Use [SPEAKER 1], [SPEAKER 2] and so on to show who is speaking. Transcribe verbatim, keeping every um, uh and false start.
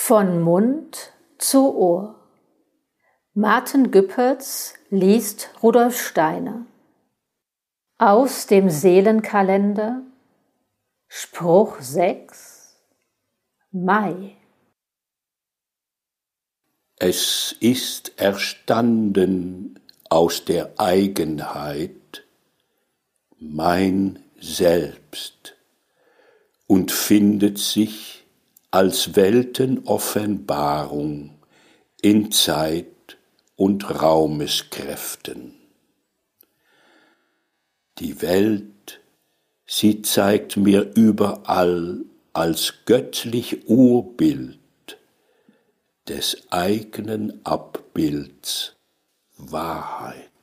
[SPEAKER 1] Von Mund zu Ohr. Martin Güppertz liest Rudolf Steiner. Aus dem Seelenkalender, Spruch sechs, Mai.
[SPEAKER 2] Es ist erstanden aus der Eigenheit mein Selbst und findet sich als Weltenoffenbarung in Zeit und Raumeskräften. Die Welt, sie zeigt mir überall als göttlich Urbild des eigenen Abbilds Wahrheit.